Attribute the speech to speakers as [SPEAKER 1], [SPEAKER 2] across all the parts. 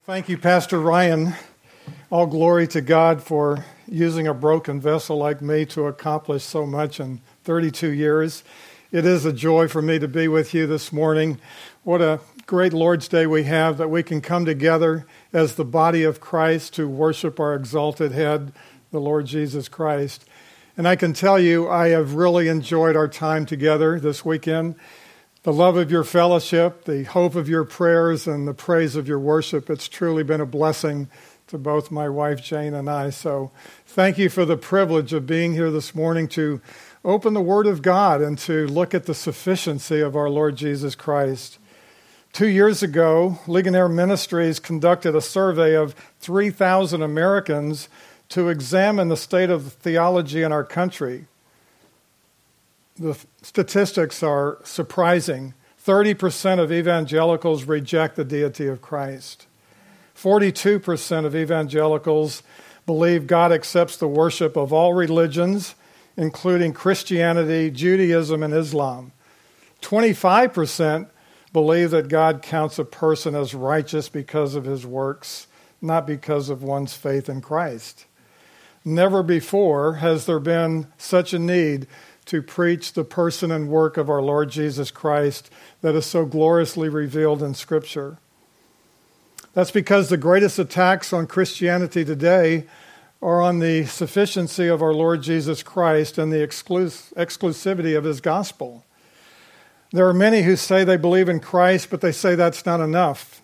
[SPEAKER 1] Thank you, Pastor Ryan. All glory to God for using a broken vessel like me to accomplish so much in 32 years. It is a joy for me to be with you this morning. What a great Lord's Day we have that we can come together as the body of Christ to worship our exalted head, the Lord Jesus Christ. And I can tell you, I have really enjoyed our time together this weekend. The love of your fellowship, the hope of your prayers, and the praise of your worship, it's truly been a blessing to both my wife Jane and I. So thank you for the privilege of being here this morning to open the Word of God and to look at the sufficiency of our Lord Jesus Christ. 2 years ago, Ligonier Ministries conducted a survey of 3,000 Americans to examine the state of theology in our country. The statistics are surprising. 30% of evangelicals reject the deity of Christ. 42% of evangelicals believe God accepts the worship of all religions, including Christianity, Judaism, and Islam. 25% believe that God counts a person as righteous because of his works, not because of one's faith in Christ. Never before has there been such a need to preach the person and work of our Lord Jesus Christ that is so gloriously revealed in Scripture. That's because the greatest attacks on Christianity today are on the sufficiency of our Lord Jesus Christ and the exclusivity of his gospel. There are many who say they believe in Christ, but they say that's not enough.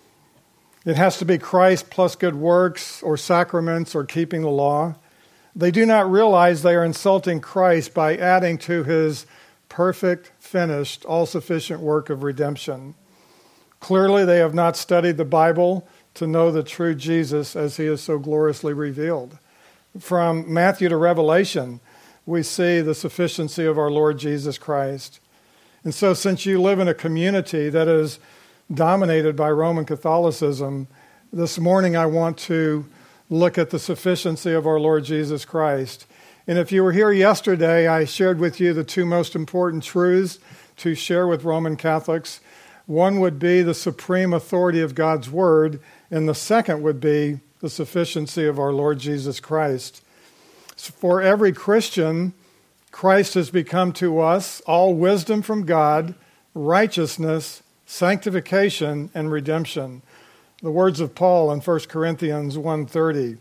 [SPEAKER 1] It has to be Christ plus good works or sacraments or keeping the law. They do not realize they are insulting Christ by adding to his perfect, finished, all-sufficient work of redemption. Clearly, they have not studied the Bible to know the true Jesus as he is so gloriously revealed. From Matthew to Revelation, we see the sufficiency of our Lord Jesus Christ. And so since you live in a community that is dominated by Roman Catholicism, this morning I want to look at the sufficiency of our Lord Jesus Christ. And if you were here yesterday, I shared with you the two most important truths to share with Roman Catholics. One would be the supreme authority of God's Word, and the second would be the sufficiency of our Lord Jesus Christ. For every Christian, Christ has become to us all wisdom from God, righteousness, sanctification, and redemption. The words of Paul in 1 Corinthians 1:30.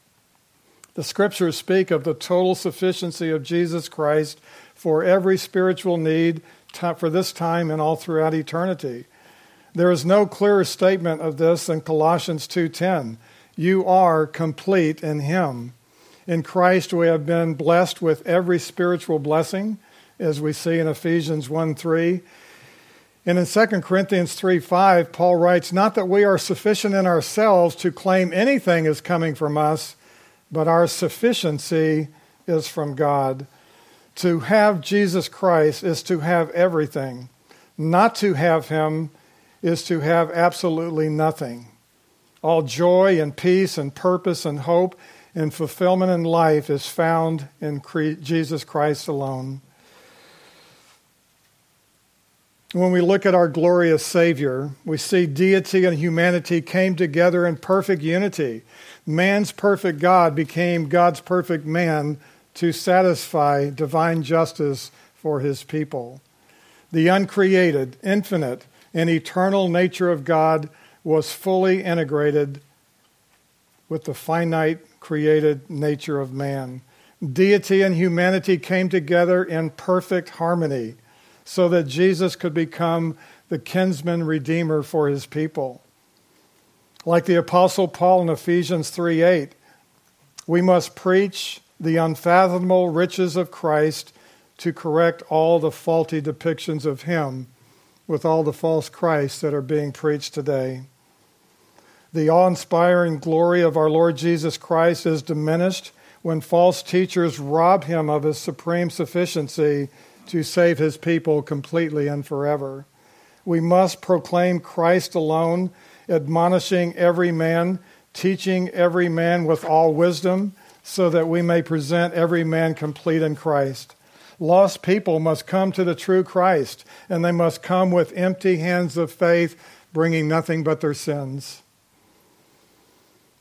[SPEAKER 1] The Scriptures speak of the total sufficiency of Jesus Christ for every spiritual need for this time and all throughout eternity. There is no clearer statement of this than Colossians 2:10. You are complete in him. In Christ we have been blessed with every spiritual blessing, as we see in Ephesians 1:3. And in 2 Corinthians 3:5, Paul writes, not that we are sufficient in ourselves to claim anything is coming from us, but our sufficiency is from God. To have Jesus Christ is to have everything. Not to have him is to have absolutely nothing. All joy and peace and purpose and hope and fulfillment in life is found in Jesus Christ alone. When we look at our glorious Savior, we see deity and humanity came together in perfect unity. Man's perfect God became God's perfect man to satisfy divine justice for his people. The uncreated, infinite, and eternal nature of God was fully integrated with the finite, created nature of man. Deity and humanity came together in perfect harmony, so that Jesus could become the kinsman redeemer for his people. Like the Apostle Paul in Ephesians 3:8, we must preach the unfathomable riches of Christ to correct all the faulty depictions of him with all the false Christs that are being preached today. The awe-inspiring glory of our Lord Jesus Christ is diminished when false teachers rob him of his supreme sufficiency to save his people completely and forever. We must proclaim Christ alone, admonishing every man, teaching every man with all wisdom, so that we may present every man complete in Christ. Lost people must come to the true Christ, and they must come with empty hands of faith, bringing nothing but their sins.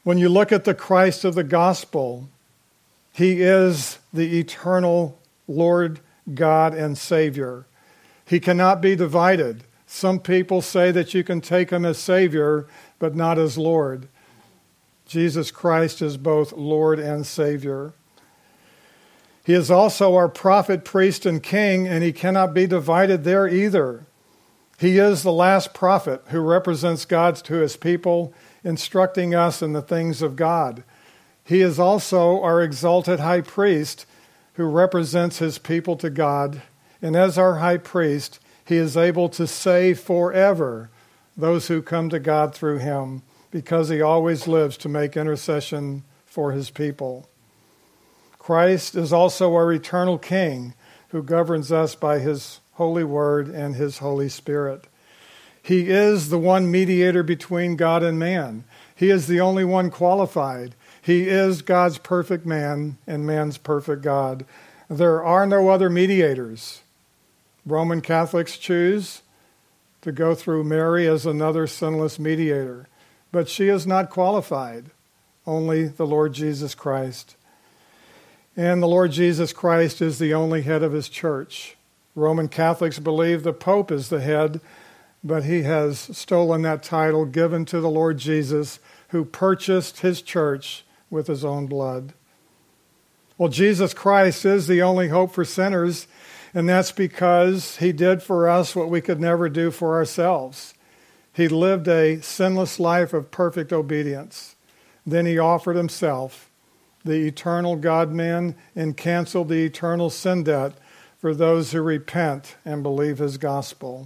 [SPEAKER 1] When you look at the Christ of the gospel, he is the eternal Lord God and Savior. He cannot be divided. Some people say that you can take him as Savior, but not as Lord. Jesus Christ is both Lord and Savior. He is also our prophet, priest, and king, and he cannot be divided there either. He is the last prophet who represents God to his people, instructing us in the things of God. He is also our exalted high priest who represents his people to God, and as our high priest, he is able to save forever those who come to God through him, because he always lives to make intercession for his people. Christ is also our eternal King who governs us by his holy word and his Holy Spirit. He is the one mediator between God and man. He is the only one qualified. He is God's perfect man and man's perfect God. There are no other mediators. Roman Catholics choose to go through Mary as another sinless mediator, but she is not qualified. Only the Lord Jesus Christ. And the Lord Jesus Christ is the only head of his church. Roman Catholics believe the Pope is the head, but he has stolen that title given to the Lord Jesus, who purchased his church with his own blood. Well, Jesus Christ is the only hope for sinners, and that's because he did for us what we could never do for ourselves. He lived a sinless life of perfect obedience. Then he offered himself, the eternal God-man, and canceled the eternal sin debt for those who repent and believe his gospel.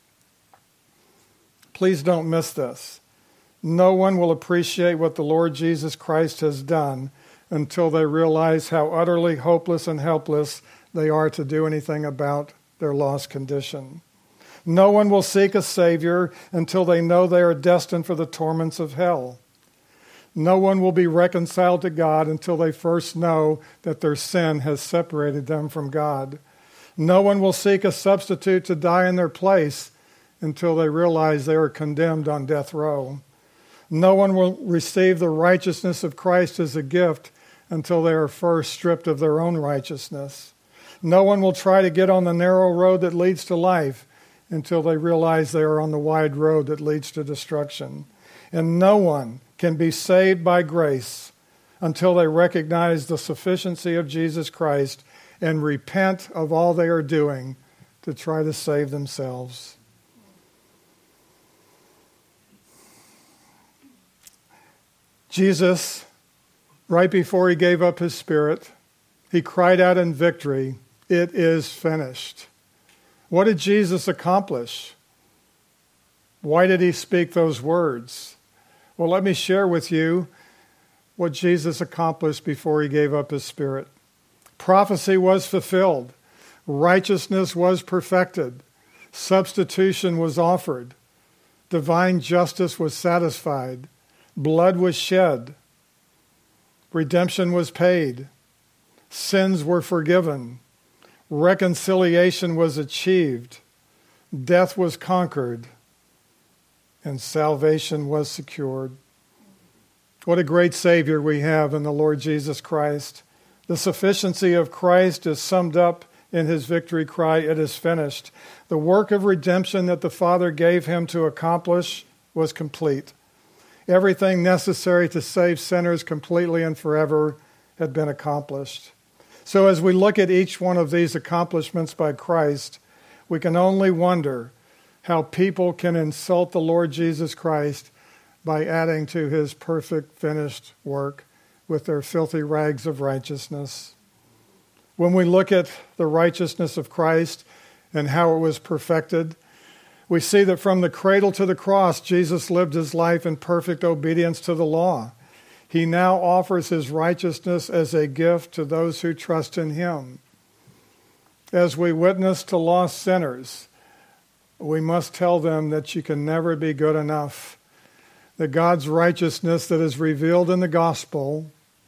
[SPEAKER 1] Please don't miss this. No one will appreciate what the Lord Jesus Christ has done until they realize how utterly hopeless and helpless they are to do anything about their lost condition. No one will seek a Savior until they know they are destined for the torments of hell. No one will be reconciled to God until they first know that their sin has separated them from God. No one will seek a substitute to die in their place until they realize they are condemned on death row. No one will receive the righteousness of Christ as a gift until they are first stripped of their own righteousness. No one will try to get on the narrow road that leads to life until they realize they are on the wide road that leads to destruction. And no one can be saved by grace until they recognize the sufficiency of Jesus Christ and repent of all they are doing to try to save themselves. Jesus, right before he gave up his spirit, he cried out in victory, "It is finished." What did Jesus accomplish? Why did he speak those words? Well, let me share with you what Jesus accomplished before he gave up his spirit. Prophecy was fulfilled. Righteousness was perfected. Substitution was offered. Divine justice was satisfied. Blood was shed. Redemption was paid. Sins were forgiven. Reconciliation was achieved. Death was conquered. And salvation was secured. What a great Savior we have in the Lord Jesus Christ. The sufficiency of Christ is summed up in his victory cry, "It is finished." The work of redemption that the Father gave him to accomplish was complete. Everything necessary to save sinners completely and forever had been accomplished. So as we look at each one of these accomplishments by Christ, we can only wonder how people can insult the Lord Jesus Christ by adding to his perfect finished work with their filthy rags of righteousness. When we look at the righteousness of Christ and how it was perfected, we see that from the cradle to the cross, Jesus lived his life in perfect obedience to the law. He now offers his righteousness as a gift to those who trust in him. As we witness to lost sinners, we must tell them that you can never be good enough. That God's righteousness that is revealed in the gospel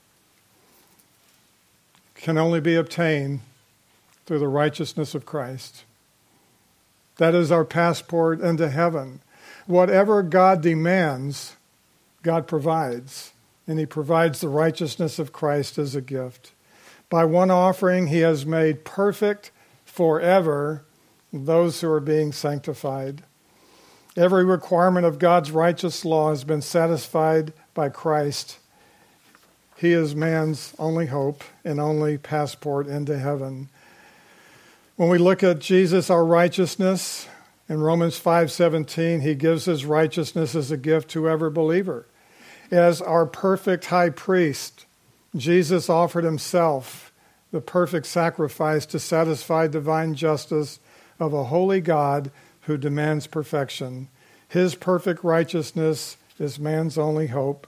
[SPEAKER 1] can only be obtained through the righteousness of Christ. That is our passport into heaven. Whatever God demands, God provides. and he provides the righteousness of Christ as a gift. By one offering, he has made perfect forever those who are being sanctified. Every requirement of God's righteous law has been satisfied by Christ. He is man's only hope and only passport into heaven. When we look at Jesus, our righteousness, in Romans 5:17, he gives his righteousness as a gift to every believer. As our perfect high priest, Jesus offered himself, the perfect sacrifice, to satisfy divine justice of a holy God who demands perfection. His perfect righteousness is man's only hope.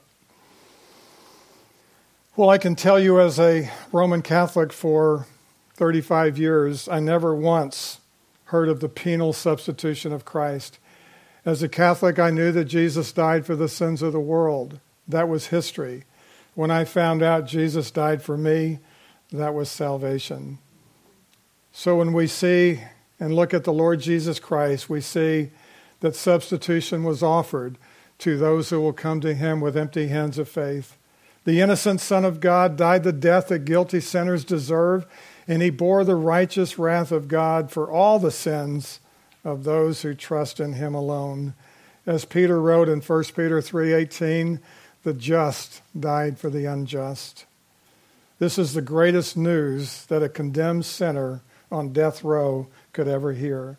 [SPEAKER 1] Well, I can tell you as a Roman Catholic for 35 years, I never once heard of the penal substitution of Christ. As a Catholic, I knew that Jesus died for the sins of the world. That was history. When I found out Jesus died for me, that was salvation. So when we see and look at the Lord Jesus Christ, we see that substitution was offered to those who will come to him with empty hands of faith. The innocent Son of God died the death that guilty sinners deserve, and he bore the righteous wrath of God for all the sins of those who trust in him alone. As Peter wrote in 1 Peter 3:18, the just died for the unjust. This is the greatest news that a condemned sinner on death row could ever hear.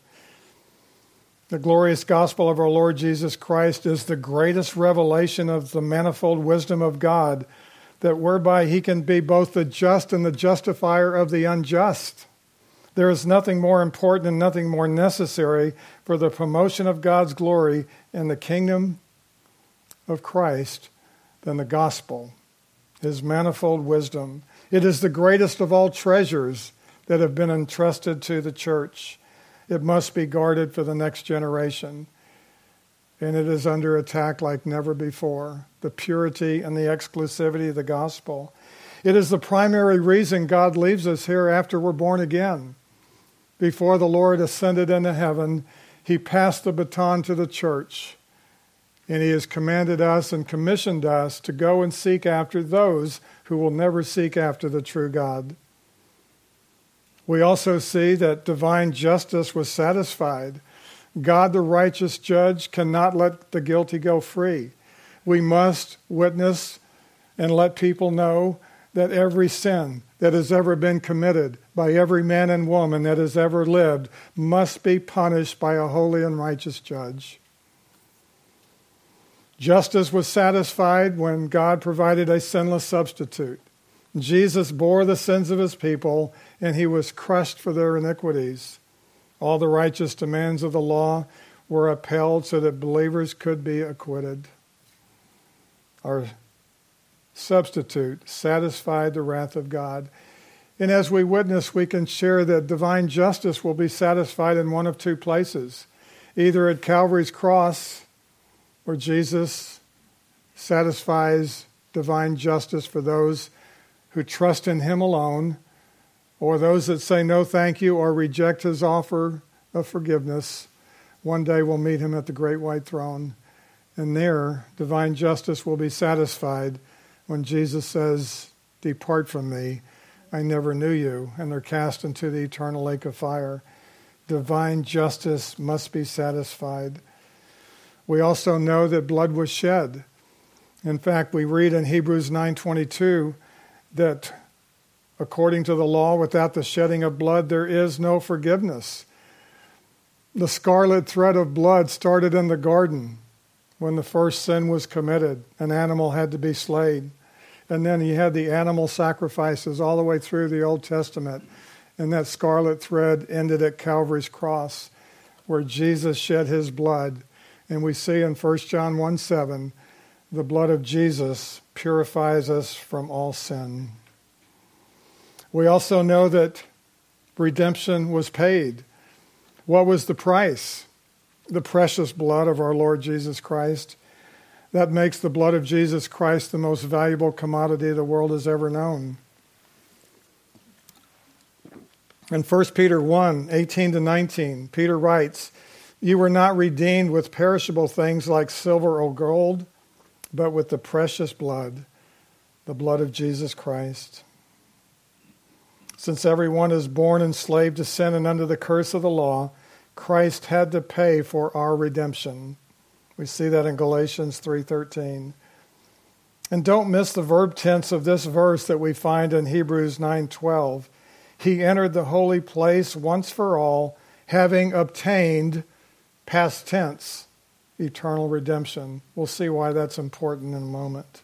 [SPEAKER 1] The glorious gospel of our Lord Jesus Christ is the greatest revelation of the manifold wisdom of God, that whereby he can be both the just and the justifier of the unjust. There is nothing more important and nothing more necessary for the promotion of God's glory in the kingdom of Christ than the gospel, his manifold wisdom. It is the greatest of all treasures that have been entrusted to the church. It must be guarded for the next generation. And it is under attack like never before. The purity and the exclusivity of the gospel. It is the primary reason God leaves us here after we're born again. Before the Lord ascended into heaven, he passed the baton to the church. And he has commanded us and commissioned us to go and seek after those who will never seek after the true God. We also see that divine justice was satisfied. God, the righteous judge, cannot let the guilty go free. We must witness and let people know that every sin that has ever been committed by every man and woman that has ever lived must be punished by a holy and righteous judge. Justice was satisfied when God provided a sinless substitute. Jesus bore the sins of his people, and he was crushed for their iniquities. All the righteous demands of the law were upheld so that believers could be acquitted. Our substitute satisfied the wrath of God. And as we witness, we can share that divine justice will be satisfied in one of two places. Either at Calvary's cross, where Jesus satisfies divine justice for those who trust in him alone, or those that say no thank you or reject his offer of forgiveness. One day we'll meet him at the great white throne, and there divine justice will be satisfied when Jesus says, "Depart from me, I never knew you," and they're cast into the eternal lake of fire. Divine justice must be satisfied. We also know that blood was shed. In fact, we read in Hebrews 9:22 that according to the law, without the shedding of blood, there is no forgiveness. The scarlet thread of blood started in the garden when the first sin was committed. An animal had to be slain. And then you had the animal sacrifices all the way through the Old Testament. And that scarlet thread ended at Calvary's cross, where Jesus shed his blood. And we see in 1 John 1:7, the blood of Jesus purifies us from all sin. We also know that redemption was paid. What was the price? The precious blood of our Lord Jesus Christ. That makes the blood of Jesus Christ the most valuable commodity the world has ever known. In 1 Peter 1:18-19, Peter writes, "You were not redeemed with perishable things like silver or gold, but with the precious blood, the blood of Jesus Christ. Since everyone is born enslaved to sin and under the curse of the law, Christ had to pay for our redemption. We see that in Galatians 3:13. And don't miss the verb tense of this verse that we find in Hebrews 9:12. He entered the holy place once for all, having obtained, past tense, eternal redemption. We'll see why that's important in a moment.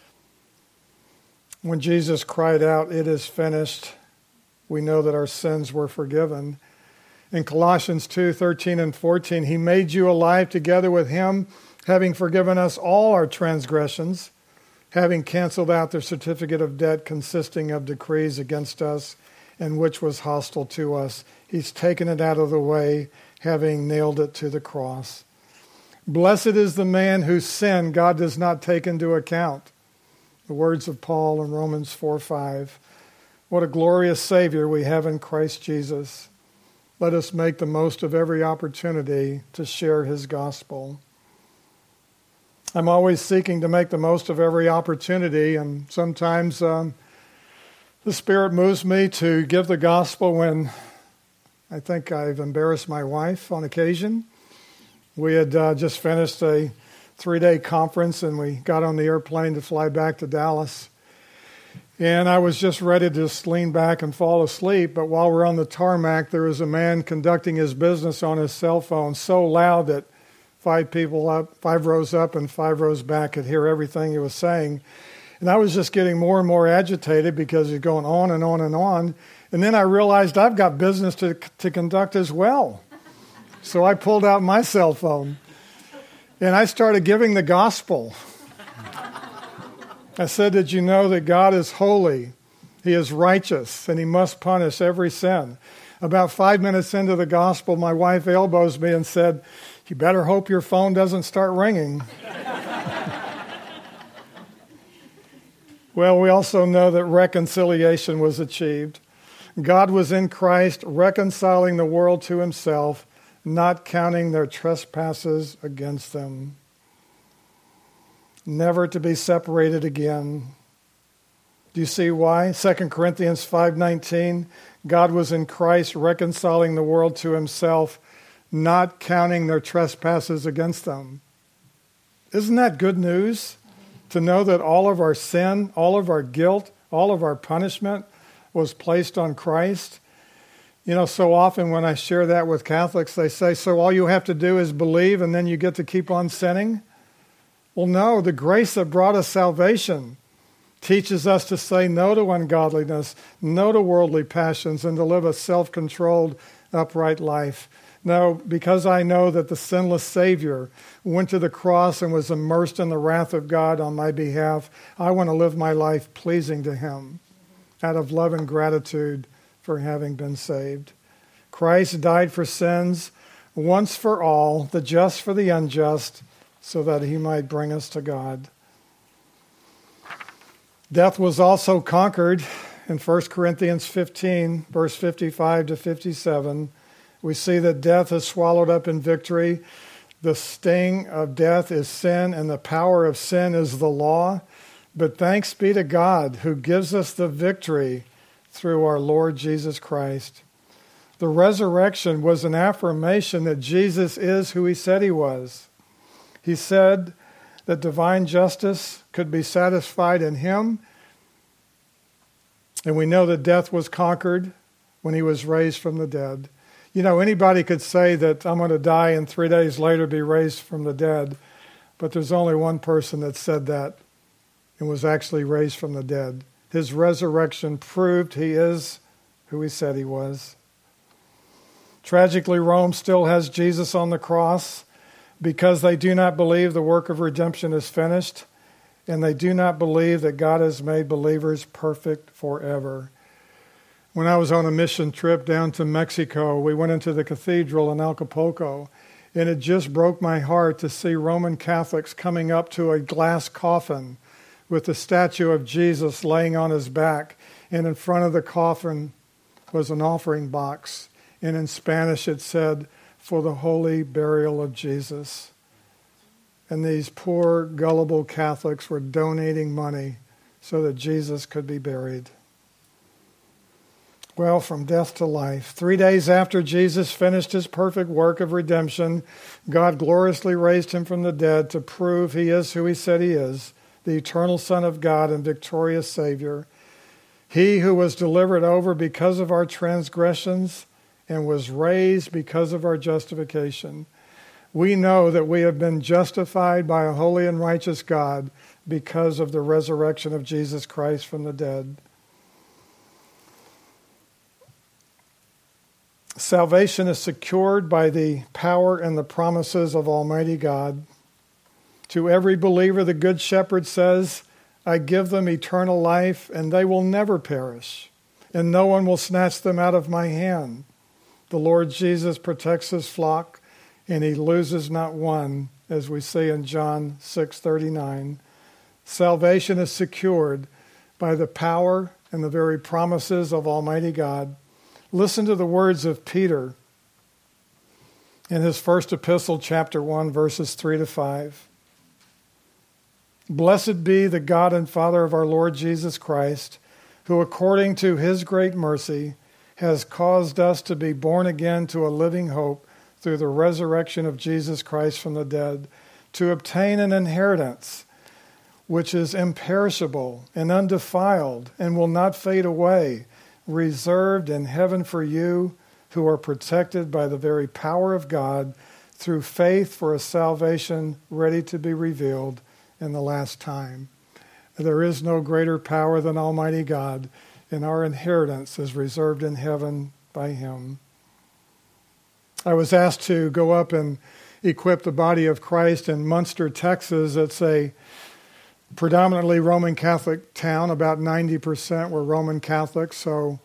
[SPEAKER 1] When Jesus cried out, "It is finished," we know that our sins were forgiven. In Colossians 2:13 and 14, he made you alive together with him, having forgiven us all our transgressions, having canceled out the certificate of debt consisting of decrees against us, and which was hostile to us. He's taken it out of the way, having nailed it to the cross. Blessed is the man whose sin God does not take into account. The words of Paul in Romans 4:5. What a glorious Savior we have in Christ Jesus. Let us make the most of every opportunity to share his gospel. I'm always seeking to make the most of every opportunity, and sometimes the Spirit moves me to give the gospel when I think I've embarrassed my wife on occasion. We had just finished a 3-day conference, and we got on the airplane to fly back to Dallas. And I was just ready to just lean back and fall asleep, but while we're on the tarmac, there was a man conducting his business on his cell phone so loud that 5 rows up and 5 rows back could hear everything he was saying. And I was just getting more and more agitated because he's going on and on and on. And then I realized I've got business to conduct as well. So I pulled out my cell phone and I started giving the gospel. I said, did you know that God is holy? He is righteous and he must punish every sin. About 5 minutes into the gospel, my wife elbows me and said, you better hope your phone doesn't start ringing. Well, we also know that reconciliation was achieved. God was in Christ reconciling the world to himself, not counting their trespasses against them. Never to be separated again. Do you see why? 2 Corinthians 5:19, God was in Christ reconciling the world to himself, not counting their trespasses against them. Isn't that good news? To know that all of our sin, all of our guilt, all of our punishment was placed on Christ. You know, so often when I share that with Catholics, they say, so all you have to do is believe and then you get to keep on sinning? Well, no, the grace that brought us salvation teaches us to say no to ungodliness, no to worldly passions, and to live a self-controlled, upright life. No, because I know that the sinless Savior went to the cross and was immersed in the wrath of God on my behalf, I want to live my life pleasing to him out of love and gratitude for having been saved. Christ died for sins once for all, the just for the unjust, so that he might bring us to God. Death was also conquered in 1 Corinthians 15, verse 55 to 57. We see that death is swallowed up in victory. The sting of death is sin, and the power of sin is the law. But thanks be to God who gives us the victory through our Lord Jesus Christ. The resurrection was an affirmation that Jesus is who he said he was. He said that divine justice could be satisfied in him. And we know that death was conquered when he was raised from the dead. You know, anybody could say that I'm going to die and 3 days later be raised from the dead. But there's only one person that said that and was actually raised from the dead. His resurrection proved he is who he said he was. Tragically, Rome still has Jesus on the cross because they do not believe the work of redemption is finished, and they do not believe that God has made believers perfect forever. When I was on a mission trip down to Mexico, we went into the cathedral in Acapulco, and it just broke my heart to see Roman Catholics coming up to a glass coffin with the statue of Jesus laying on his back, and in front of the coffin was an offering box, and in Spanish it said, "For the holy burial of Jesus." And these poor, gullible Catholics were donating money so that Jesus could be buried. Well, from death to life. 3 days after Jesus finished his perfect work of redemption, God gloriously raised him from the dead to prove he is who he said he is, the eternal Son of God and victorious Savior. He who was delivered over because of our transgressions and was raised because of our justification. We know that we have been justified by a holy and righteous God because of the resurrection of Jesus Christ from the dead. Salvation is secured by the power and the promises of Almighty God. To every believer, the Good Shepherd says, I give them eternal life, and they will never perish, and no one will snatch them out of my hand. The Lord Jesus protects his flock, and he loses not one, as we see in John 6:39. Salvation is secured by the power and the very promises of Almighty God. Listen to the words of Peter in his first epistle, chapter 1, verses 3 to 5. Blessed be the God and Father of our Lord Jesus Christ, who according to his great mercy has caused us to be born again to a living hope through the resurrection of Jesus Christ from the dead, to obtain an inheritance which is imperishable and undefiled and will not fade away, reserved in heaven for you who are protected by the very power of God through faith for a salvation ready to be revealed in the last time. There is no greater power than Almighty God, and our inheritance is reserved in heaven by him. I was asked to go up and equip the body of Christ in Munster, Texas. It's a predominantly Roman Catholic town. About 90% were Roman Catholics. So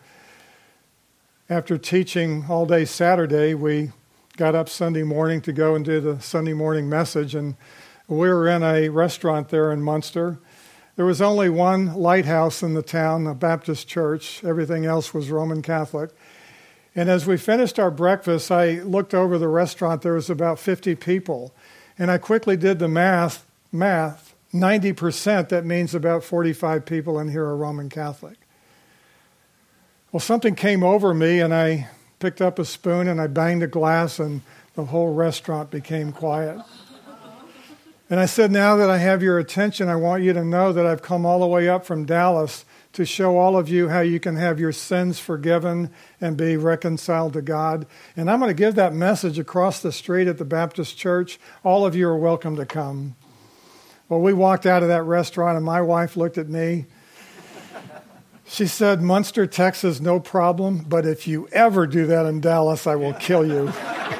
[SPEAKER 1] after teaching all day Saturday, we got up Sunday morning to go and do the Sunday morning message. And we were in a restaurant there in Munster. There was only one lighthouse in the town, a Baptist church. Everything else was Roman Catholic. And as we finished our breakfast, I looked over the restaurant. There was about 50 people. And I quickly did the math. 90%, that means about 45 people in here are Roman Catholic. Well, something came over me, and I picked up a spoon, and I banged a glass, and the whole restaurant became quiet. And I said, now that I have your attention, I want you to know that I've come all the way up from Dallas to show all of you how you can have your sins forgiven and be reconciled to God. And I'm going to give that message across the street at the Baptist church. All of you are welcome to come. Well, we walked out of that restaurant, and my wife looked at me. She said, Munster, Texas, no problem, but if you ever do that in Dallas, I will kill you.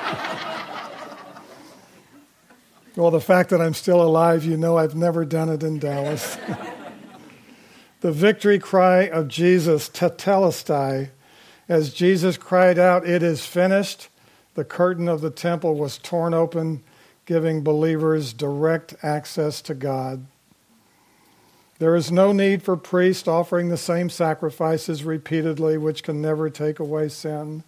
[SPEAKER 1] Well, the fact that I'm still alive, you know I've never done it in Dallas. The victory cry of Jesus, tetelestai, as Jesus cried out, it is finished, the curtain of the temple was torn open, giving believers direct access to God. There is no need for priests offering the same sacrifices repeatedly, which can never take away sin.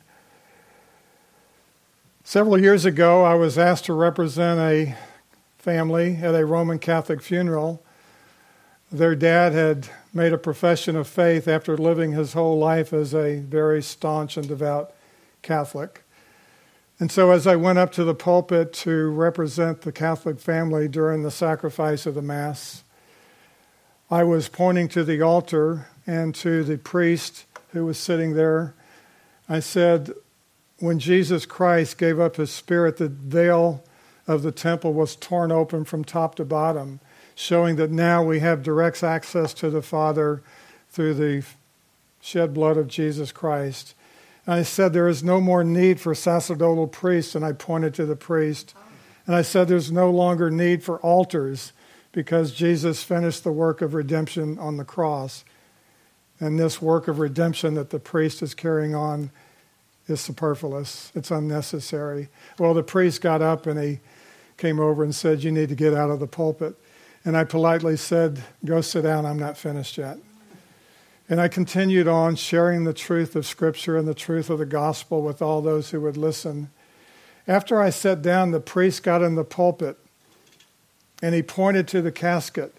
[SPEAKER 1] Several years ago, I was asked to represent a family at a Roman Catholic funeral. Their dad had made a profession of faith after living his whole life as a very staunch and devout Catholic. And so as I went up to the pulpit to represent the Catholic family during the sacrifice of the Mass, I was pointing to the altar and to the priest who was sitting there. I said, when Jesus Christ gave up his spirit, the veil of the temple was torn open from top to bottom, showing that now we have direct access to the Father through the shed blood of Jesus Christ. And I said, there is no more need for sacerdotal priests, and I pointed to the priest. And I said, there's no longer need for altars, because Jesus finished the work of redemption on the cross. And this work of redemption that the priest is carrying on is superfluous. It's unnecessary. Well, the priest got up and he came over and said, you need to get out of the pulpit. And I politely said, go sit down, I'm not finished yet. And I continued on sharing the truth of Scripture and the truth of the gospel with all those who would listen. After I sat down, the priest got in the pulpit and he pointed to the casket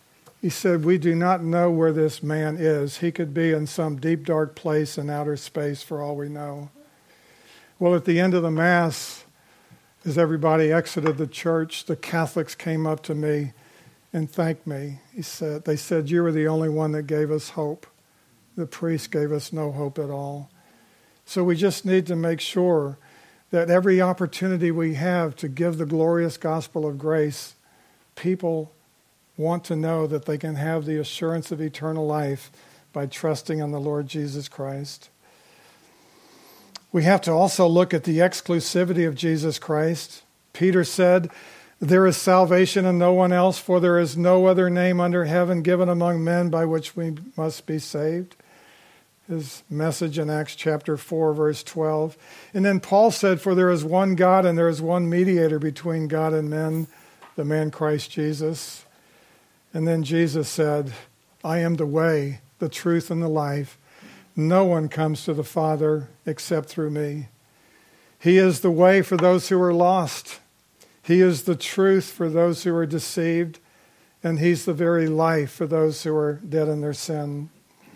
[SPEAKER 1] He said, we do not know where this man is. He could be in some deep, dark place in outer space for all we know. Well, at the end of the Mass, as everybody exited the church, the Catholics came up to me and thanked me. They said, you were the only one that gave us hope. The priest gave us no hope at all. So we just need to make sure that every opportunity we have to give the glorious gospel of grace, people want to know that they can have the assurance of eternal life by trusting in the Lord Jesus Christ. We have to also look at the exclusivity of Jesus Christ. Peter said, there is salvation in no one else, for there is no other name under heaven given among men by which we must be saved. His message in Acts chapter 4, verse 12. And then Paul said, for there is one God and there is one mediator between God and men, the man Christ Jesus. And then Jesus said, I am the way, the truth, and the life. No one comes to the Father except through me. He is the way for those who are lost. He is the truth for those who are deceived. And he's the very life for those who are dead in their sin.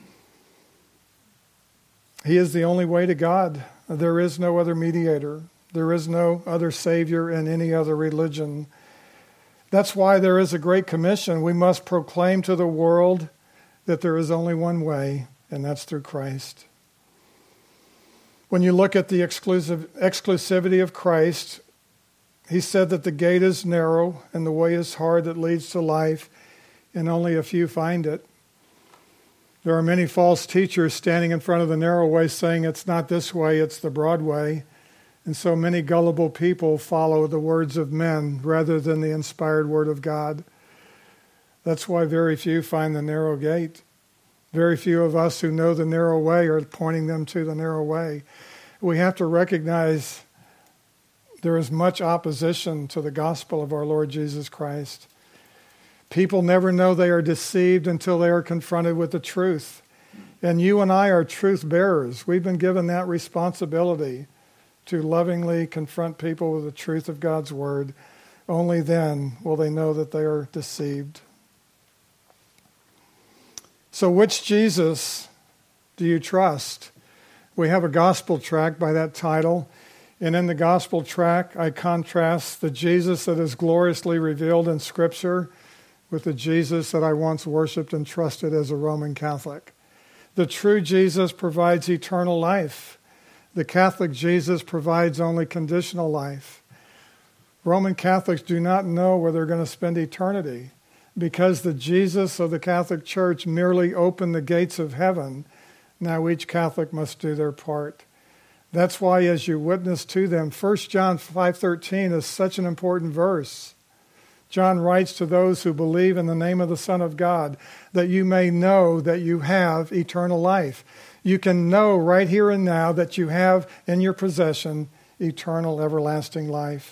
[SPEAKER 1] He is the only way to God. There is no other mediator. There is no other Savior in any other religion. That's why there is a great commission. We must proclaim to the world that there is only one way, and that's through Christ. When you look at the exclusivity of Christ, he said that the gate is narrow and the way is hard that leads to life, and only a few find it. There are many false teachers standing in front of the narrow way saying it's not this way, it's the broad way. And so many gullible people follow the words of men rather than the inspired word of God. That's why very few find the narrow gate. Very few of us who know the narrow way are pointing them to the narrow way. We have to recognize there is much opposition to the gospel of our Lord Jesus Christ. People never know they are deceived until they are confronted with the truth. And you and I are truth bearers. We've been given that responsibility to lovingly confront people with the truth of God's word. Only then will they know that they are deceived. So which Jesus do you trust? We have a gospel tract by that title. And in the gospel tract, I contrast the Jesus that is gloriously revealed in Scripture with the Jesus that I once worshiped and trusted as a Roman Catholic. The true Jesus provides eternal life. The Catholic Jesus provides only conditional life. Roman Catholics do not know where they're going to spend eternity because the Jesus of the Catholic Church merely opened the gates of heaven. Now each Catholic must do their part. That's why as you witness to them, 1 John 5:13 is such an important verse. John writes to those who believe in the name of the Son of God, that you may know that you have eternal life. You can know right here and now that you have in your possession eternal, everlasting life.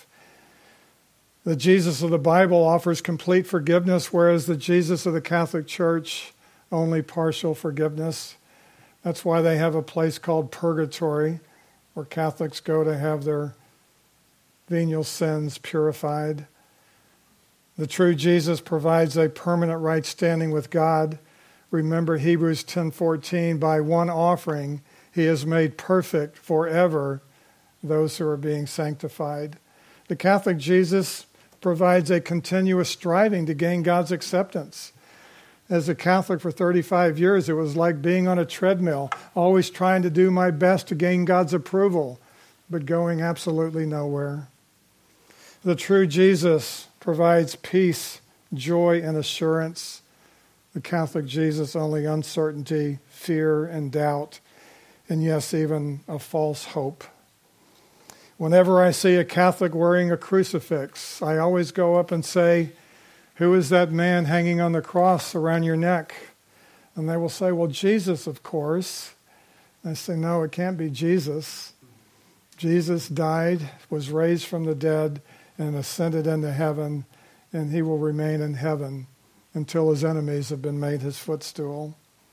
[SPEAKER 1] The Jesus of the Bible offers complete forgiveness, whereas the Jesus of the Catholic Church, only partial forgiveness. That's why they have a place called purgatory, where Catholics go to have their venial sins purified. The true Jesus provides a permanent right standing with God. Remember Hebrews 10:14, by one offering he has made perfect forever those who are being sanctified. The Catholic Jesus provides a continuous striving to gain God's acceptance. As a Catholic for 35 years, it was like being on a treadmill, always trying to do my best to gain God's approval, but going absolutely nowhere. The true Jesus provides peace, joy, and assurance. The Catholic Jesus only uncertainty, fear, and doubt, and yes, even a false hope. Whenever I see a Catholic wearing a crucifix, I always go up and say, who is that man hanging on the cross around your neck? And they will say, well, Jesus, of course. And I say, no, it can't be Jesus. Jesus died, was raised from the dead, and ascended into heaven, and he will remain in heaven until his enemies have been made his footstool.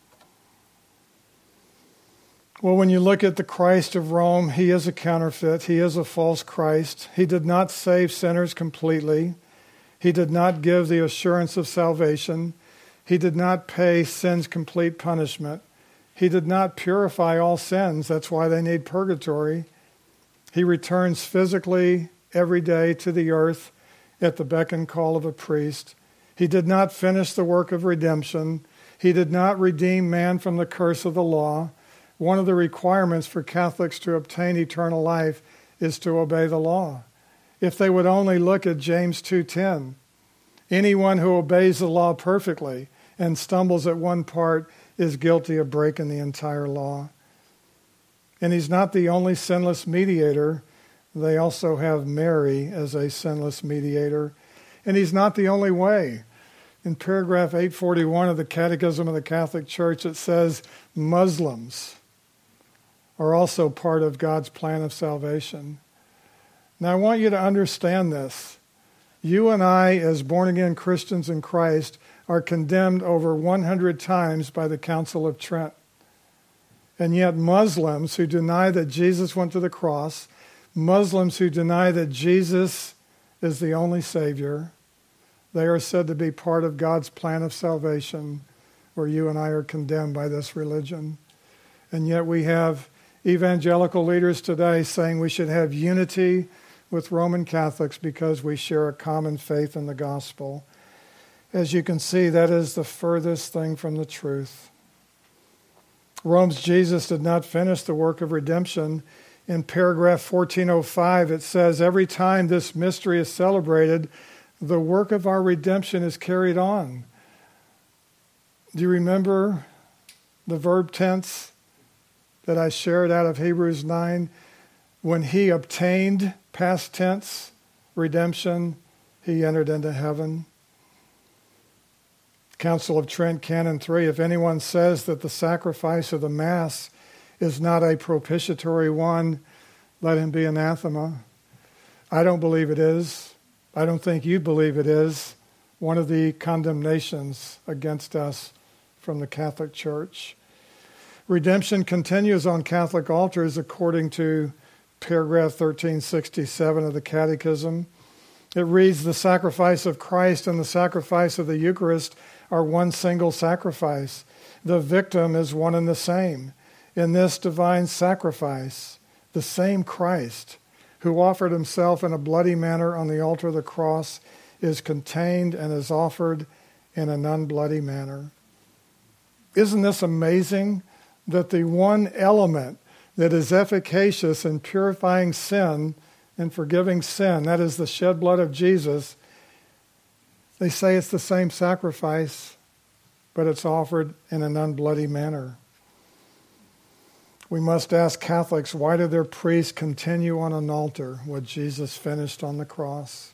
[SPEAKER 1] Well, when you look at the Christ of Rome, he is a counterfeit. He is a false Christ. He did not save sinners completely. He did not give the assurance of salvation. He did not pay sin's complete punishment. He did not purify all sins. That's why they need purgatory. He returns physically every day to the earth at the beck and call of a priest. He did not finish the work of redemption. He did not redeem man from the curse of the law. One of the requirements for Catholics to obtain eternal life is to obey the law. If they would only look at James 2:10, anyone who obeys the law perfectly and stumbles at one part is guilty of breaking the entire law. And he's not the only sinless mediator. They also have Mary as a sinless mediator. And he's not the only way. In paragraph 841 of the Catechism of the Catholic Church, it says Muslims are also part of God's plan of salvation. Now, I want you to understand this. You and I, as born-again Christians in Christ, are condemned over 100 times by the Council of Trent. And yet Muslims who deny that Jesus went to the cross, Muslims who deny that Jesus is the only Savior, they are said to be part of God's plan of salvation, where you and I are condemned by this religion. And yet we have evangelical leaders today saying we should have unity with Roman Catholics because we share a common faith in the gospel. As you can see, that is the furthest thing from the truth. Rome's Jesus did not finish the work of redemption. In paragraph 1405, it says, every time this mystery is celebrated, the work of our redemption is carried on. Do you remember the verb tense that I shared out of Hebrews 9? When he obtained, past tense, redemption, he entered into heaven. Council of Trent, Canon 3, if anyone says that the sacrifice of the Mass is not a propitiatory one, let him be anathema. I don't believe it is. I don't think you believe it is. One of the condemnations against us from the Catholic Church. Redemption continues on Catholic altars according to paragraph 1367 of the Catechism. It reads, the sacrifice of Christ and the sacrifice of the Eucharist are one single sacrifice. The victim is one and the same. In this divine sacrifice, the same Christ who offered himself in a bloody manner on the altar of the cross is contained and is offered in an unbloody manner. Isn't this amazing that the one element that is efficacious in purifying sin and forgiving sin, that is the shed blood of Jesus, they say it's the same sacrifice, but it's offered in an unbloody manner. We must ask Catholics, why do their priests continue on an altar what Jesus finished on the cross?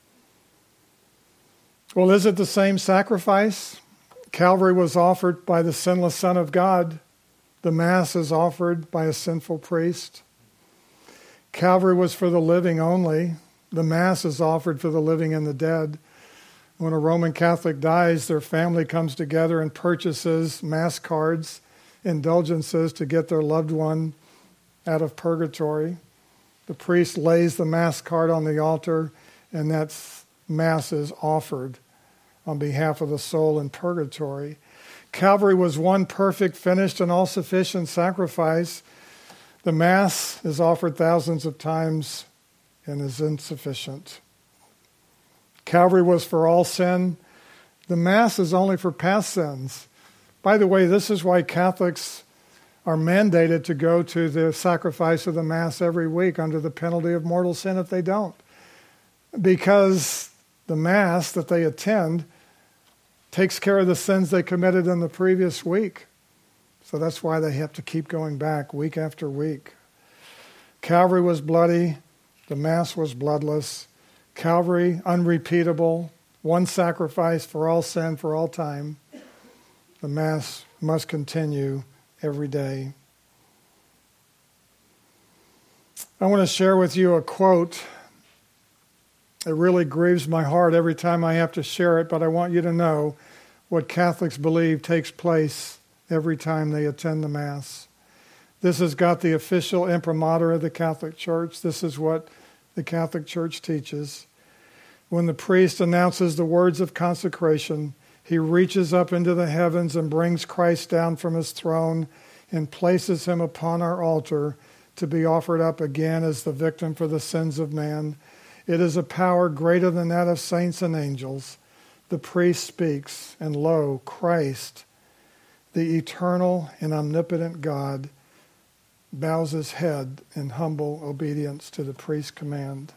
[SPEAKER 1] Well, is it the same sacrifice? Calvary was offered by the sinless Son of God. The Mass is offered by a sinful priest. Calvary was for the living only. The Mass is offered for the living and the dead. When a Roman Catholic dies, their family comes together and purchases Mass cards, indulgences to get their loved one out of purgatory. The priest lays the Mass card on the altar, and that Mass is offered on behalf of the soul in purgatory. Calvary was one perfect, finished, and all-sufficient sacrifice. The Mass is offered thousands of times and is insufficient. Calvary was for all sin. The Mass is only for past sins. By the way, this is why Catholics are mandated to go to the sacrifice of the Mass every week under the penalty of mortal sin if they don't. Because the Mass that they attend takes care of the sins they committed in the previous week. So that's why they have to keep going back week after week. Calvary was bloody. The Mass was bloodless. Calvary, unrepeatable. One sacrifice for all sin, for all time. The Mass must continue every day. I want to share with you a quote. It really grieves my heart every time I have to share it, but I want you to know what Catholics believe takes place every time they attend the Mass. This has got the official imprimatur of the Catholic Church. This is what the Catholic Church teaches. When the priest announces the words of consecration, He reaches up into the heavens and brings Christ down from his throne and places him upon our altar to be offered up again as the victim for the sins of man. It is a power greater than that of saints and angels. The priest speaks, and lo, Christ, the eternal and omnipotent God, bows his head in humble obedience to the priest's command.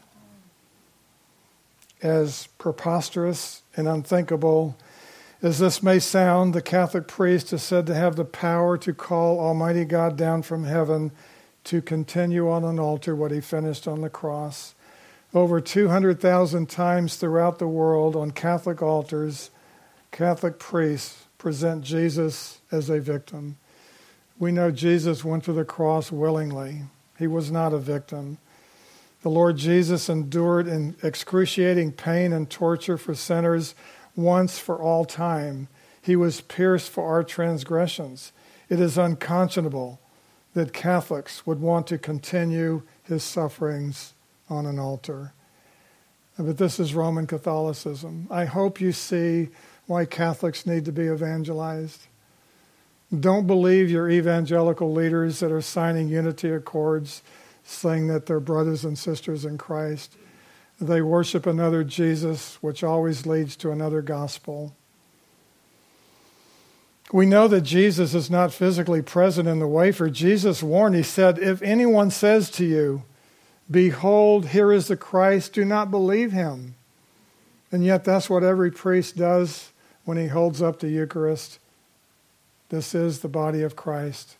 [SPEAKER 1] As preposterous and unthinkable as this may sound, the Catholic priest is said to have the power to call Almighty God down from heaven to continue on an altar what he finished on the cross. Over 200,000 times throughout the world on Catholic altars, Catholic priests present Jesus as a victim. We know Jesus went to the cross willingly. He was not a victim. The Lord Jesus endured in excruciating pain and torture for sinners once for all time. He was pierced for our transgressions. It is unconscionable that Catholics would want to continue his sufferings on an altar. But this is Roman Catholicism. I hope you see why Catholics need to be evangelized. Don't believe your evangelical leaders that are signing unity accords saying that they're brothers and sisters in Christ. They worship another Jesus, which always leads to another gospel. We know that Jesus is not physically present in the wafer. Jesus warned, he said, if anyone says to you, behold, here is the Christ, do not believe him. And yet that's what every priest does when he holds up the Eucharist. This is the body of Christ.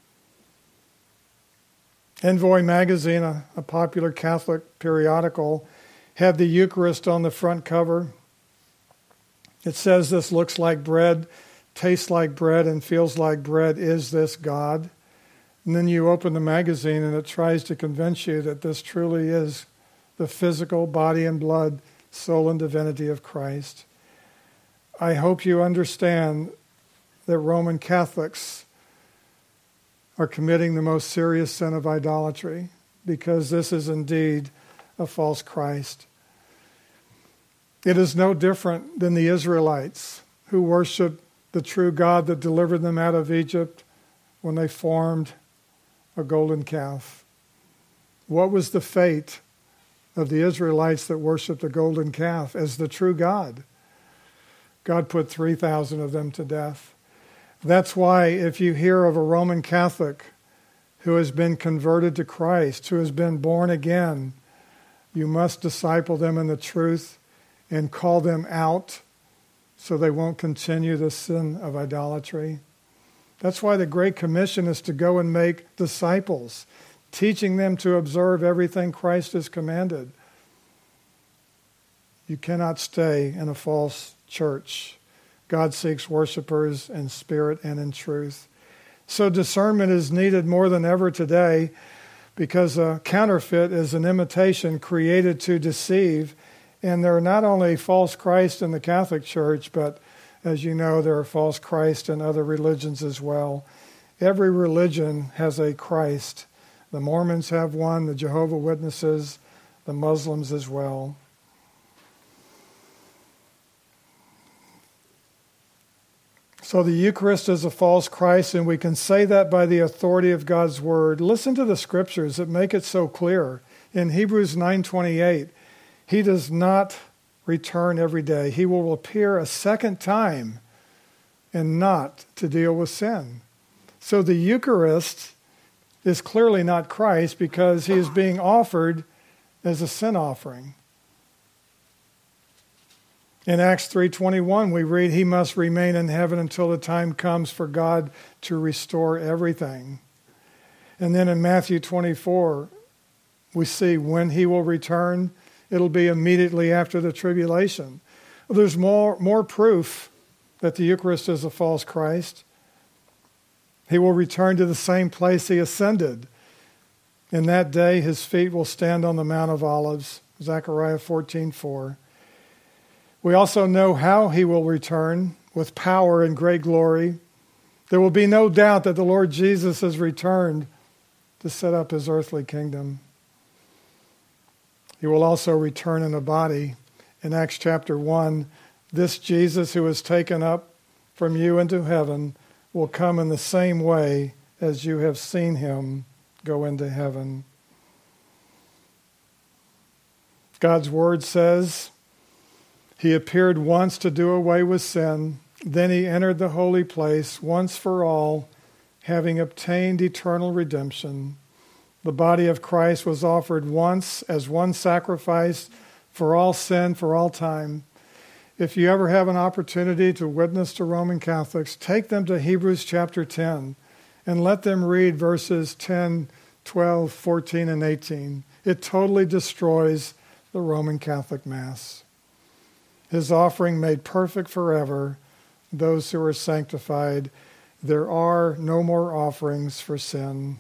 [SPEAKER 1] Envoy magazine, a popular Catholic periodical, had the Eucharist on the front cover. It says this looks like bread, tastes like bread, and feels like bread. Is this God? And then you open the magazine and it tries to convince you that this truly is the physical body and blood, soul and divinity of Christ. I hope you understand that Roman Catholics are committing the most serious sin of idolatry, because this is indeed a false Christ. It is no different than the Israelites who worshiped the true God that delivered them out of Egypt when they formed a golden calf. What was the fate of the Israelites that worshiped a golden calf as the true God? God put 3,000 of them to death. That's why if you hear of a Roman Catholic who has been converted to Christ, who has been born again, you must disciple them in the truth and call them out so they won't continue the sin of idolatry. That's why the Great Commission is to go and make disciples, teaching them to observe everything Christ has commanded. You cannot stay in a false church. God seeks worshipers in spirit and in truth. So discernment is needed more than ever today, because a counterfeit is an imitation created to deceive. And there are not only false Christ in the Catholic Church, but as you know, there are false Christ in other religions as well. Every religion has a Christ. The Mormons have one, the Jehovah's Witnesses, the Muslims as well. So the Eucharist is a false Christ, and we can say that by the authority of God's Word. Listen to the Scriptures that make it so clear. In Hebrews 9:28, he does not return every day. He will appear a second time and not to deal with sin. So the Eucharist is clearly not Christ, because he is being offered as a sin offering. In Acts 3:21, we read, he must remain in heaven until the time comes for God to restore everything. And then in Matthew 24, we see when he will return, it'll be immediately after the tribulation. Well, there's more proof that the Eucharist is a false Christ. He will return to the same place he ascended. In that day, his feet will stand on the Mount of Olives, Zechariah 14:4. We also know how he will return, with power and great glory. There will be no doubt that the Lord Jesus has returned to set up his earthly kingdom. He will also return in a body. In Acts chapter 1, This Jesus who was taken up from you into heaven will come in the same way as you have seen him go into heaven. God's word says, he appeared once to do away with sin. Then he entered the holy place once for all, having obtained eternal redemption. The body of Christ was offered once as one sacrifice for all sin, for all time. If you ever have an opportunity to witness to Roman Catholics, take them to Hebrews chapter 10 and let them read verses 10, 12, 14, and 18. It totally destroys the Roman Catholic Mass. His offering made perfect forever those who are sanctified. There are no more offerings for sin.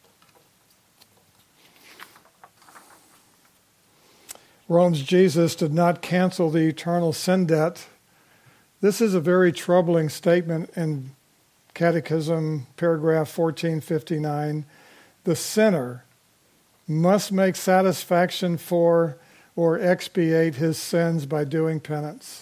[SPEAKER 1] Rome's Jesus did not cancel the eternal sin debt. This is a very troubling statement in Catechism, paragraph 1459. The sinner must make satisfaction for or expiate his sins by doing penance.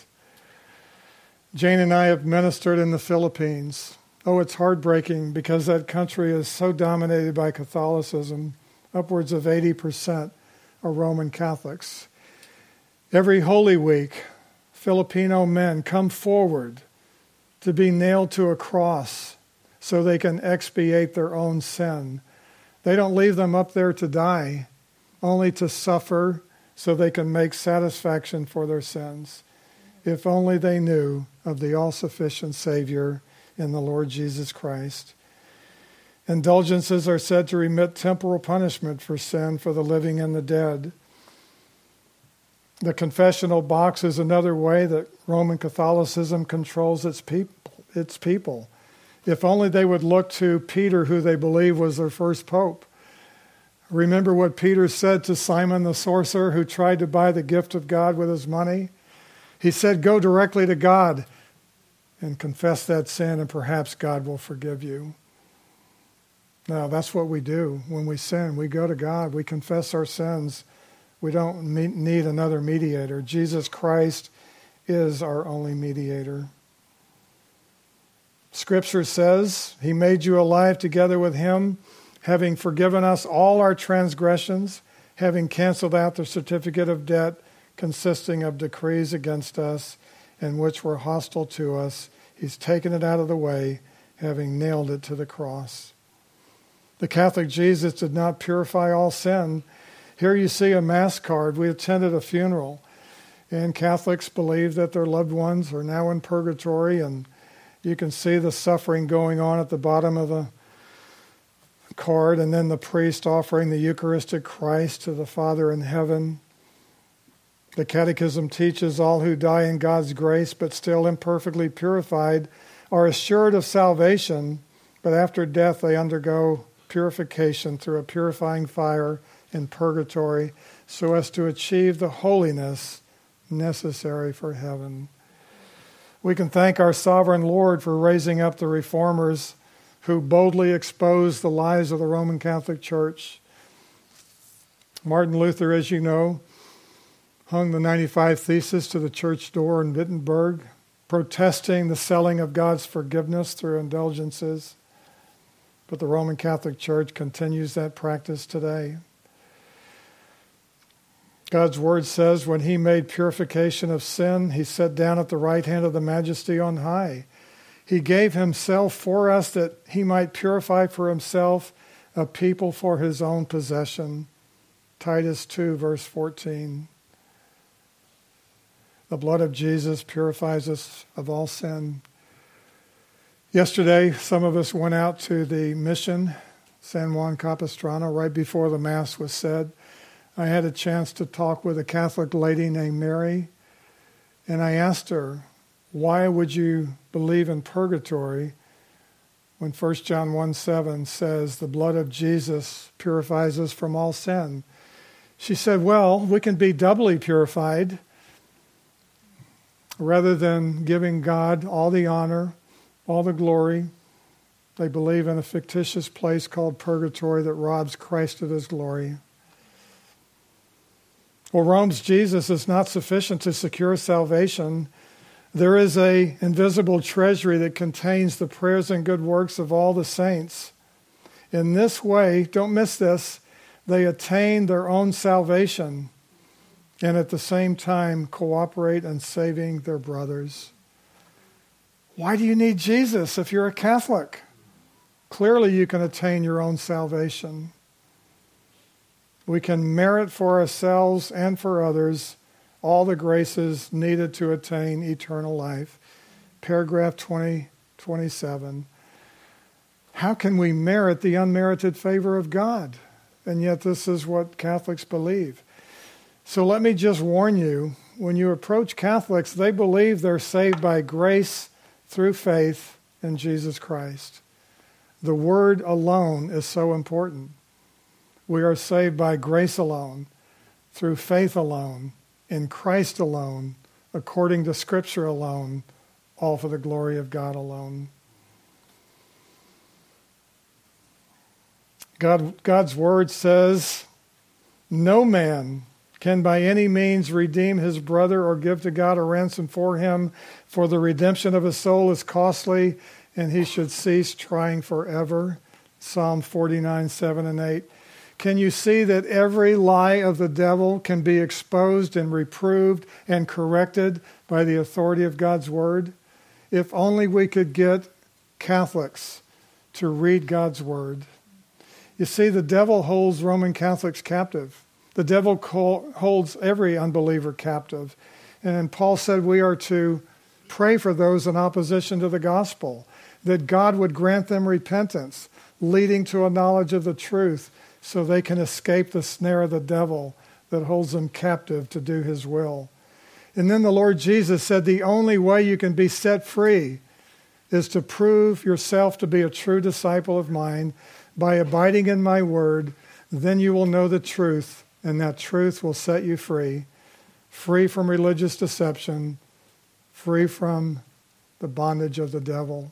[SPEAKER 1] Jane and I have ministered in the Philippines. Oh, it's heartbreaking because that country is so dominated by Catholicism. Upwards of 80% are Roman Catholics. Every Holy Week, Filipino men come forward to be nailed to a cross so they can expiate their own sin. They don't leave them up there to die, only to suffer so they can make satisfaction for their sins. If only they knew of the all-sufficient Savior in the Lord Jesus Christ. Indulgences are said to remit temporal punishment for sin for the living and the dead. The confessional box is another way that Roman Catholicism controls its people. If only they would look to Peter, who they believe was their first pope. Remember what Peter said to Simon the sorcerer who tried to buy the gift of God with his money? He said, go directly to God and confess that sin, and perhaps God will forgive you. Now, that's what we do when we sin. We go to God. We confess our sins. We don't need another mediator. Jesus Christ is our only mediator. Scripture says, he made you alive together with him, having forgiven us all our transgressions, having canceled out the certificate of debt consisting of decrees against us, and which were hostile to us. He's taken it out of the way, having nailed it to the cross. The Catholic Jesus did not purify all sin. Here you see a Mass card. We attended a funeral, and Catholics believe that their loved ones are now in purgatory, and you can see the suffering going on at the bottom of the card, and then the priest offering the Eucharistic Christ to the Father in heaven. The Catechism teaches all who die in God's grace but still imperfectly purified are assured of salvation, but after death they undergo purification through a purifying fire in purgatory so as to achieve the holiness necessary for heaven. We can thank our sovereign Lord for raising up the reformers who boldly exposed the lies of the Roman Catholic Church. Martin Luther, as you know, hung the 95 Theses to the church door in Wittenberg, protesting the selling of God's forgiveness through indulgences. But the Roman Catholic Church continues that practice today. God's word says, when he made purification of sin, he sat down at the right hand of the Majesty on high. He gave himself for us that he might purify for himself a people for his own possession. Titus 2, verse 14. The blood of Jesus purifies us of all sin. Yesterday, some of us went out to the mission, San Juan Capistrano, right before the Mass was said. I had a chance to talk with a Catholic lady named Mary, and I asked her, why would you believe in purgatory when 1 John 1:7 says the blood of Jesus purifies us from all sin? She said, well, we can be doubly purified. Rather than giving God all the honor, all the glory, they believe in a fictitious place called purgatory that robs Christ of his glory. Well, Rome's Jesus is not sufficient to secure salvation. There is an invisible treasury that contains the prayers and good works of all the saints. In this way, don't miss this, they attain their own salvation and at the same time cooperate in saving their brothers. Why do you need Jesus if you're a Catholic? Clearly you can attain your own salvation. We can merit for ourselves and for others all the graces needed to attain eternal life. Paragraph 27. How can we merit the unmerited favor of God? And yet this is what Catholics believe. So let me just warn you, when you approach Catholics, they believe they're saved by grace through faith in Jesus Christ. The word alone is so important. We are saved by grace alone, through faith alone, in Christ alone, according to Scripture alone, all for the glory of God alone. God's word says, no man can by any means redeem his brother or give to God a ransom for him, for the redemption of his soul is costly, and he should cease trying forever. Psalm 49, 7 and 8. Can you see that every lie of the devil can be exposed and reproved and corrected by the authority of God's word? If only we could get Catholics to read God's word. You see, the devil holds Roman Catholics captive. The devil holds every unbeliever captive. And Paul said we are to pray for those in opposition to the gospel, that God would grant them repentance, leading to a knowledge of the truth, so they can escape the snare of the devil that holds them captive to do his will. And then the Lord Jesus said the only way you can be set free is to prove yourself to be a true disciple of mine by abiding in my word. Then you will know the truth, and that truth will set you free, free from religious deception, free from the bondage of the devil.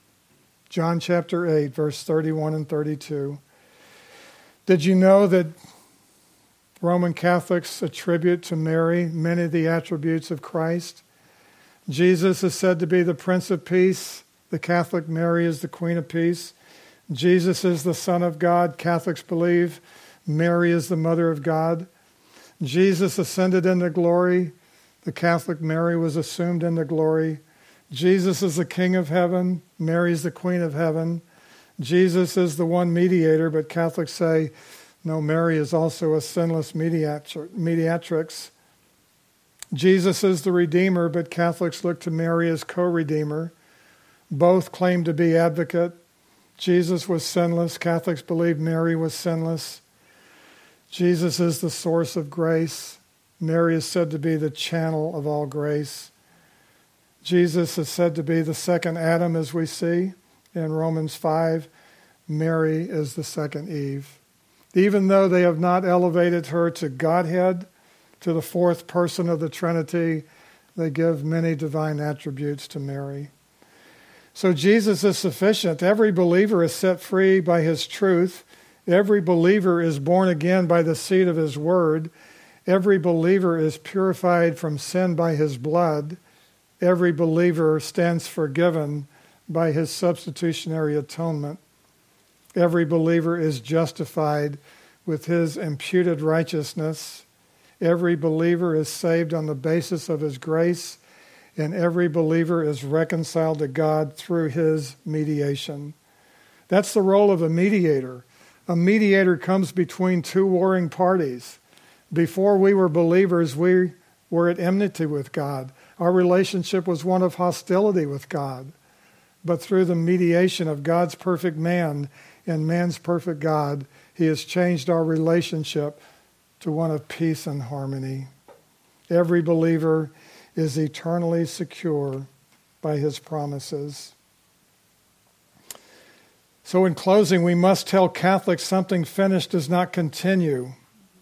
[SPEAKER 1] John chapter 8, verse 31 and 32. Did you know that Roman Catholics attribute to Mary many of the attributes of Christ? Jesus is said to be the Prince of Peace. The Catholic Mary is the Queen of Peace. Jesus is the Son of God. Catholics believe Mary is the Mother of God. Jesus ascended into glory. The Catholic Mary was assumed into glory. Jesus is the King of heaven. Mary is the Queen of heaven. Jesus is the one mediator, but Catholics say, no, Mary is also a sinless mediatrix. Jesus is the Redeemer, but Catholics look to Mary as co-redeemer. Both claim to be advocate. Jesus was sinless. Catholics believe Mary was sinless. Jesus is the source of grace. Mary is said to be the channel of all grace. Jesus is said to be the second Adam, as we see in Romans 5. Mary is the second Eve. Even though they have not elevated her to Godhead, to the fourth person of the Trinity, they give many divine attributes to Mary. So Jesus is sufficient. Every believer is set free by his truth. Every believer is born again by the seed of his word. Every believer is purified from sin by his blood. Every believer stands forgiven by his substitutionary atonement. Every believer is justified with his imputed righteousness. Every believer is saved on the basis of his grace, and every believer is reconciled to God through his mediation. That's the role of a mediator. A mediator comes between two warring parties. Before we were believers, we were at enmity with God. Our relationship was one of hostility with God. But through the mediation of God's perfect man and man's perfect God, he has changed our relationship to one of peace and harmony. Every believer is eternally secure by his promises. So in closing, we must tell Catholics something finished does not continue.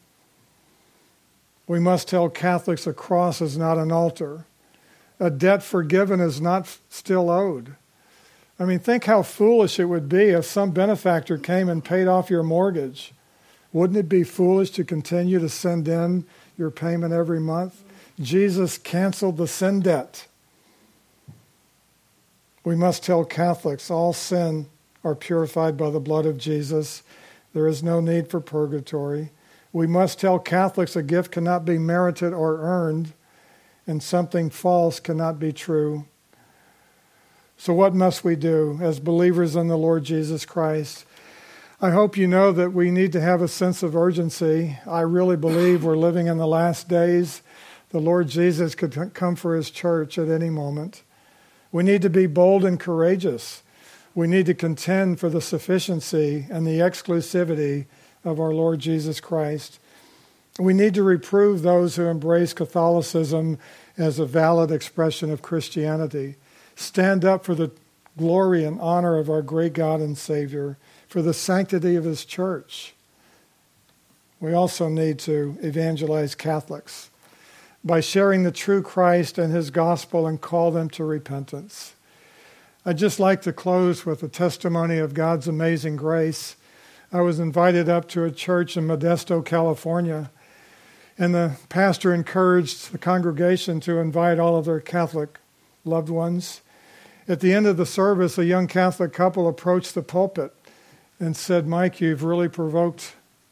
[SPEAKER 1] We must tell Catholics a cross is not an altar. A debt forgiven is not still owed. I mean, think how foolish it would be if some benefactor came and paid off your mortgage. Wouldn't it be foolish to continue to send in your payment every month? Jesus canceled the sin debt. We must tell Catholics all sin are purified by the blood of Jesus. There is no need for purgatory. We must tell Catholics a gift cannot be merited or earned, and something false cannot be true. So what must we do as believers in the Lord Jesus Christ? I hope you know that we need to have a sense of urgency. I really believe we're living in the last days. The Lord Jesus could come for his church at any moment. We need to be bold and courageous. We need to contend for the sufficiency and the exclusivity of our Lord Jesus Christ. We need to reprove those who embrace Catholicism as a valid expression of Christianity. Stand up for the glory and honor of our great God and Savior, for the sanctity of his church. We also need to evangelize Catholics by sharing the true Christ and his gospel and call them to repentance. I'd just like to close with a testimony of God's amazing grace. I was invited up to a church in Modesto, California, and the pastor encouraged the congregation to invite all of their Catholic loved ones. At the end of the service, a young Catholic couple approached the pulpit and said, "Mike, you've really provoked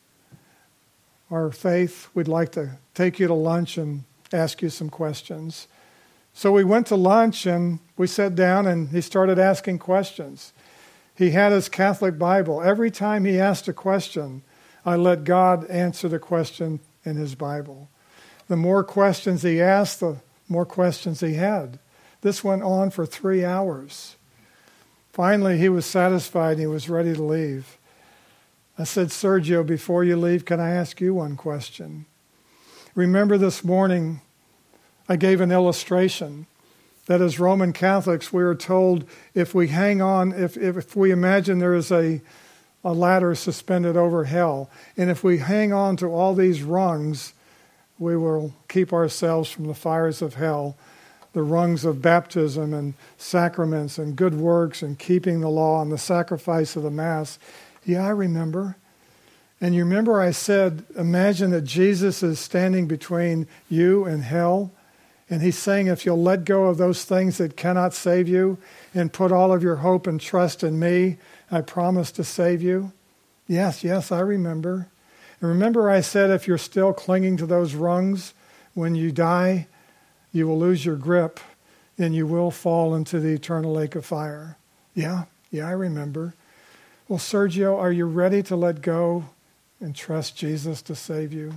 [SPEAKER 1] our faith. We'd like to take you to lunch and ask you some questions." So we went to lunch and we sat down and he started asking questions. He had his Catholic Bible. Every time he asked a question, I let God answer the question in his Bible. The more questions he asked, the more questions he had. This went on for 3 hours. Finally, he was satisfied and he was ready to leave. I said, "Sergio, before you leave, can I ask you one question? Remember this morning, I gave an illustration that as Roman Catholics, we are told if we hang on, if we imagine there is a ladder suspended over hell, and if we hang on to all these rungs, we will keep ourselves from the fires of hell. The rungs of baptism and sacraments and good works and keeping the law and the sacrifice of the Mass." Yeah, I remember. And you remember I said, imagine that Jesus is standing between you and hell, and he's saying, if you'll let go of those things that cannot save you and put all of your hope and trust in me, I promise to save you. Yes, I remember. And remember I said, if you're still clinging to those rungs, when you die, you will lose your grip and you will fall into the eternal lake of fire. Yeah, I remember. Well, Sergio, are you ready to let go and trust Jesus to save you?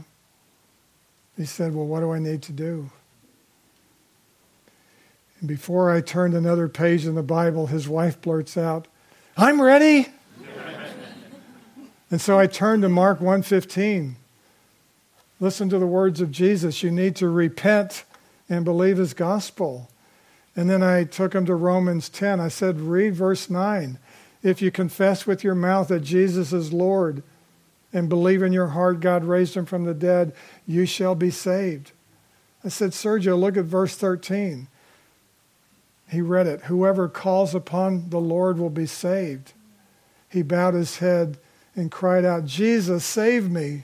[SPEAKER 1] He said, well, what do I need to do? And before I turned another page in the Bible, his wife blurts out, "I'm ready." And so I turned to Mark 1:15. Listen to the words of Jesus. You need to repent and believe his gospel. And then I took him to Romans 10. I said, read verse 9. If you confess with your mouth that Jesus is Lord and believe in your heart God raised him from the dead, you shall be saved. I said, Sergio, look at verse 13. He read it. Whoever calls upon the Lord will be saved. He bowed his head and cried out, Jesus, save me.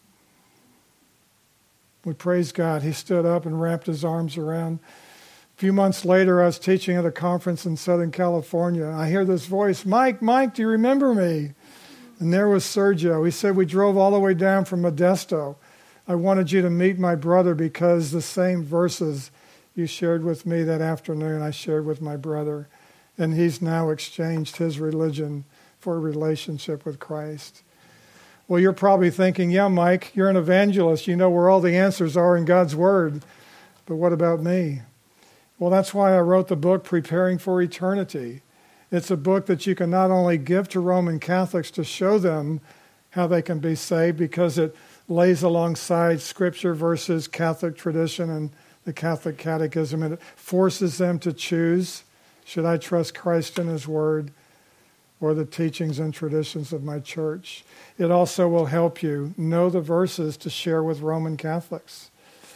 [SPEAKER 1] We praised God. He stood up and wrapped his arms around. A few months later, I was teaching at a conference in Southern California. I hear this voice, Mike, do you remember me? And there was Sergio. He said, we drove all the way down from Modesto. I wanted you to meet my brother because the same verses you shared with me that afternoon, I shared with my brother. And he's now exchanged his religion for a relationship with Christ. Well, you're probably thinking, yeah, Mike, you're an evangelist. You know where all the answers are in God's Word. But what about me? Well, that's why I wrote the book, Preparing for Eternity. It's a book that you can not only give to Roman Catholics to show them how they can be saved, because it lays alongside Scripture versus Catholic tradition and the Catholic Catechism, and it forces them to choose, should I trust Christ and His Word or the teachings and traditions of my church? It also will help you know the verses to share with Roman Catholics.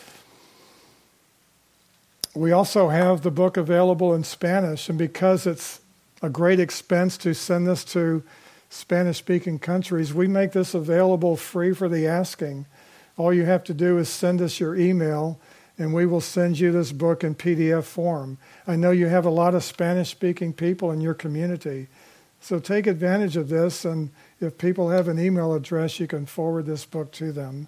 [SPEAKER 1] We also have the book available in Spanish, and because it's a great expense to send this to Spanish-speaking countries, we make this available free for the asking. All you have to do is send us your email, and we will send you this book in PDF form. I know you have a lot of Spanish-speaking people in your community, so take advantage of this, and if people have an email address, you can forward this book to them.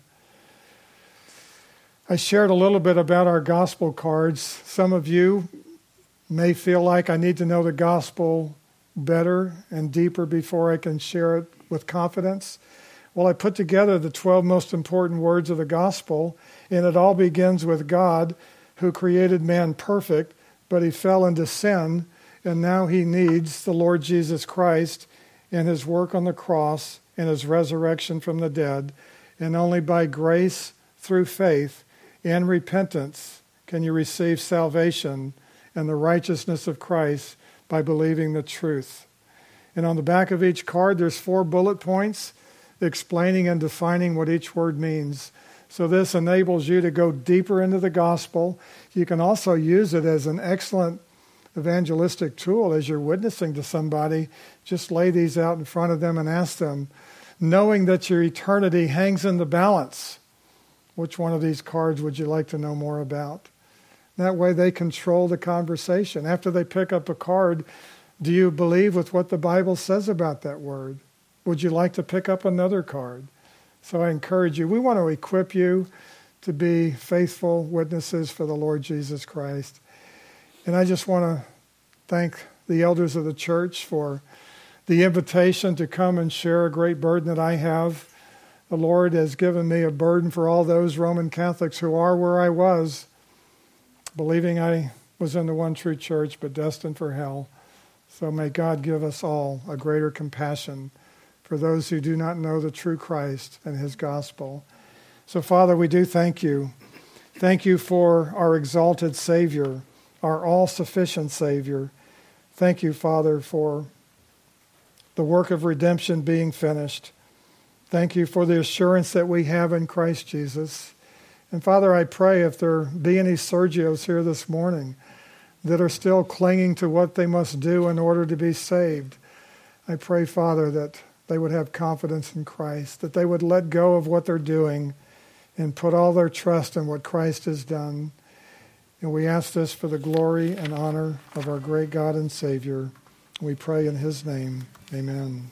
[SPEAKER 1] I shared a little bit about our gospel cards. Some of you may feel like I need to know the gospel better and deeper before I can share it with confidence. Well, I put together the 12 most important words of the gospel, and it all begins with God, who created man perfect, but he fell into sin, and now he needs the Lord Jesus Christ and his work on the cross and his resurrection from the dead. And only by grace through faith and repentance can you receive salvation and the righteousness of Christ by believing the truth. And on the back of each card, there's 4 bullet points explaining and defining what each word means. So this enables you to go deeper into the gospel. You can also use it as an excellent evangelistic tool as you're witnessing to somebody. Just lay these out in front of them and ask them, knowing that your eternity hangs in the balance, which one of these cards would you like to know more about? That way they control the conversation. After they pick up a card, do you believe with what the Bible says about that word? Would you like to pick up another card? So I encourage you. We want to equip you to be faithful witnesses for the Lord Jesus Christ. And I just want to thank the elders of the church for the invitation to come and share a great burden that I have. The Lord has given me a burden for all those Roman Catholics who are where I was, believing I was in the one true church, but destined for hell. So may God give us all a greater compassion for those who do not know the true Christ and his gospel. So, Father, we do thank you. Thank you for our exalted Savior, our all-sufficient Savior. Thank you, Father, for the work of redemption being finished. Thank you for the assurance that we have in Christ Jesus. And Father, I pray if there be any Sergios here this morning that are still clinging to what they must do in order to be saved, I pray, Father, that they would have confidence in Christ, that they would let go of what they're doing and put all their trust in what Christ has done. And we ask this for the glory and honor of our great God and Savior. We pray in his name. Amen.